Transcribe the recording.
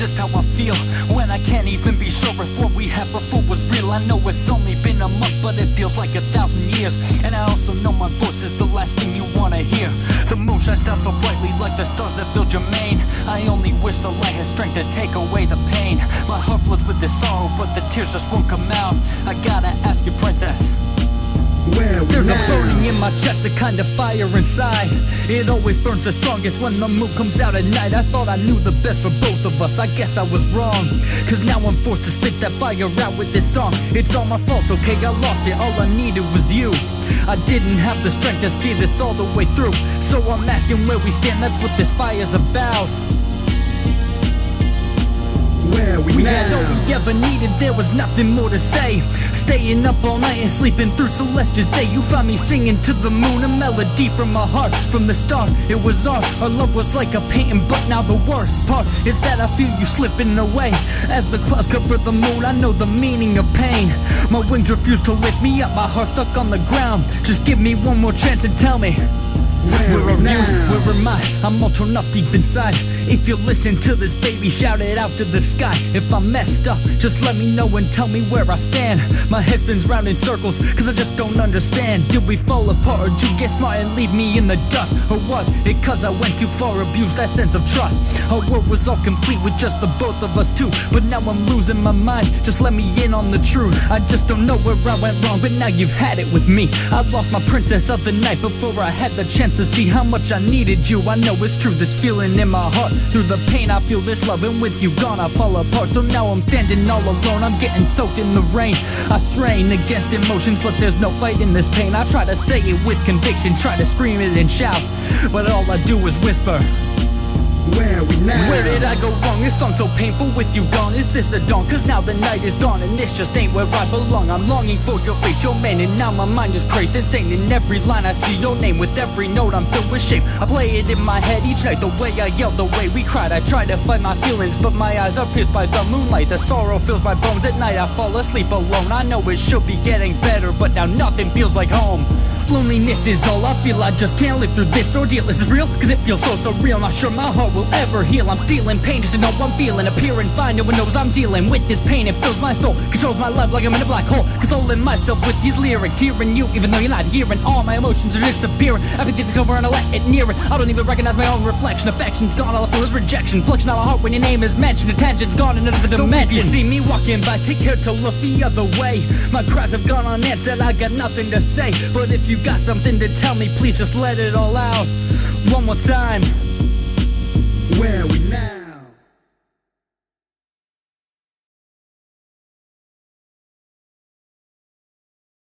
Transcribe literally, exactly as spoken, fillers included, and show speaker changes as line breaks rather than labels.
just how I feel when I can't even be sure if what we had before was real. I know it's only been a month, but it feels like a thousand years. And I also know my voice is the last thing you wanna hear. The moon shines out so brightly like the stars that filled your mane. I only wish the light had strength to take away the pain. My heart floods with this sorrow, but the tears just won't come out. I gotta ask you, princess,
where we
there's
now?
a burning in my chest, a kind of fire inside. It always burns the strongest when the moon comes out at night. I thought I knew the best for both of us, I guess I was wrong. Cause now I'm forced to spit that fire out with this song. It's all my fault, okay, I lost it, all I needed was you. I didn't have the strength to see this all the way through. So I'm asking where we stand, that's what this fire's about.
Where we,
We
now?
had all we ever needed, there was nothing more to say. Staying up all night and sleeping through Celestia's day. You found me singing to the moon, a melody from my heart. From the start, it was art. Our love was like a painting, but now the worst part is that I feel you slipping away. As the clouds cover the moon, I know the meaning of pain. My wings refuse to lift me up, my heart stuck on the ground. Just give me one more chance and tell me,
Where,
where
we
are you?
now?
Where am I? I'm all torn up deep inside. If you listen to this, baby, shout it out to the sky. If I messed up, just let me know and tell me where I stand. My head spins round in circles, cause I just don't understand. Did we fall apart, or did you get smart and leave me in the dust? Or was it cause I went too far, abused that sense of trust? Our world was all complete with just the both of us two, but now I'm losing my mind, just let me in on the truth. I just don't know where I went wrong, but now you've had it with me. I lost my princess of the night before I had the chance to see how much I needed you. I know it's true, this feeling in my heart. Through the pain I feel this love, and with you gone I fall apart. So now I'm standing all alone, I'm getting soaked in the rain. I strain against emotions, but there's no fight in this pain. I try to say it with conviction, try to scream it and shout, but all I do is whisper,
Where we now?
where did I go wrong? This song so painful with you gone. Is this the dawn? Cause now the night is gone, and this just ain't where I belong. I'm longing for your face, your man, and now my mind is crazed, insane. In every line I see your name, with every note I'm filled with shame. I play it in my head each night, the way I yelled, the way we cried. I try to fight my feelings, but my eyes are pierced by the moonlight. The sorrow fills my bones at night, I fall asleep alone. I know it should be getting better, but now nothing feels like home. Loneliness is all I feel, I just can't live through this ordeal. Is this real? Cause it feels so surreal, not sure my heart will ever heal. I'm stealing pain just to know I'm feeling, appear and find no one knows I'm dealing with this pain. It fills my soul, controls my life like I'm in a black hole. Consoling myself with these lyrics, hearing you even though you're not hearing. All my emotions are disappearing, everything's over and I let it near it. I don't even recognize my own reflection, affection's gone, all I feel is rejection. Flexion on my heart when your name is mentioned, attention's gone in another dimension. So if you see me walking by, take care to look the other way. My cries have gone unanswered, I got nothing to say. But if you got something to tell me, please just let it all out. One more time.